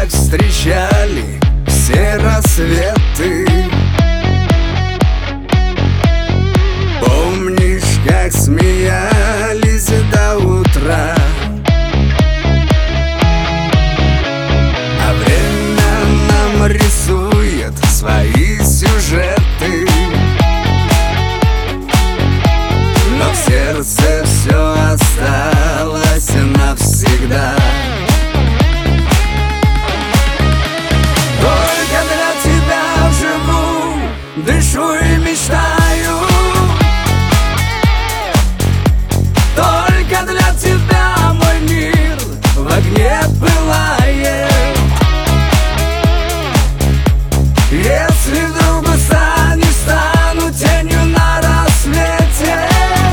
как встречали все рассветы. Помнишь, как смеялись до утра? А время нам рисует свои сюжеты, но в сердце все осталось навсегда. Только для тебя живу, дышу и мечтаю. Только для тебя мой мир в огне пылает. Если вдруг устанешь, стану тенью на рассвете.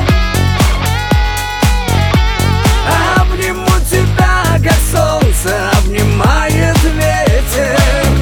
Обниму тебя, как солнце обнимает ветер.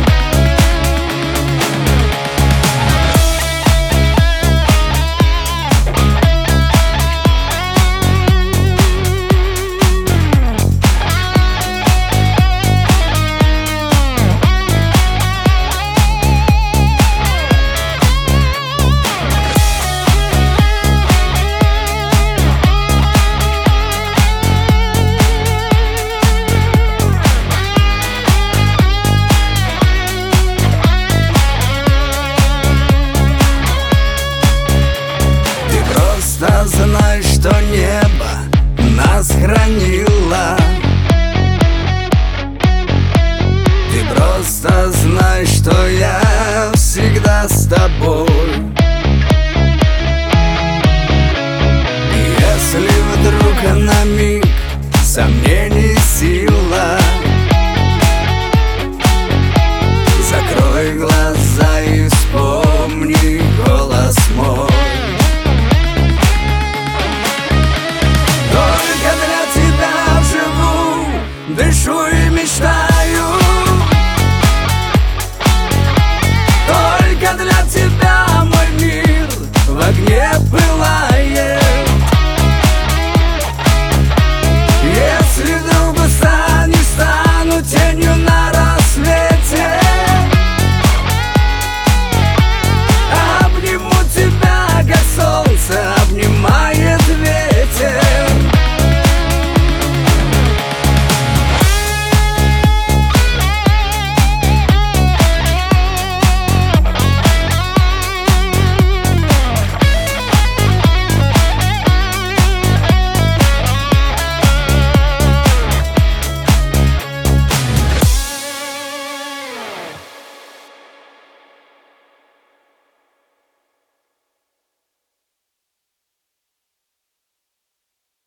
Знай, что небо нас хранило. Ты просто знай, что я всегда с тобой. И если вдруг на миг сомнений